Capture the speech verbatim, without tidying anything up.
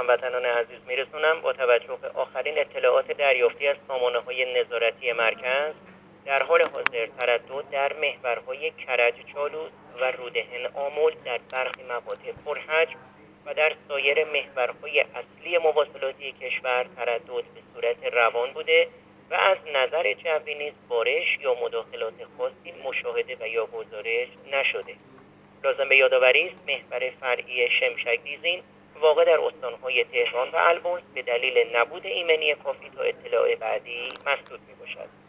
هموطنان عزیز میرسونم. با توجه به آخرین اطلاعات دریافتی از سامانه‌های نظارتی مرکز، در حال حاضر تردد در محورهای کرج چالوس و رودهن آمل در برخی مقاطع پرحجم و در سایر محورهای اصلی مواصلاتی کشور تردد به صورت روان بوده و از نظر جوی نیز بارش یا مداخلات خاصی مشاهده و یا گزارش نشده. لازم به یادآوری است محور فرعی شمشک دیزین واقع در استانهای تهران و البرز به دلیل نبود ایمنی کافی تا اطلاع بعدی مسدود می‌باشد.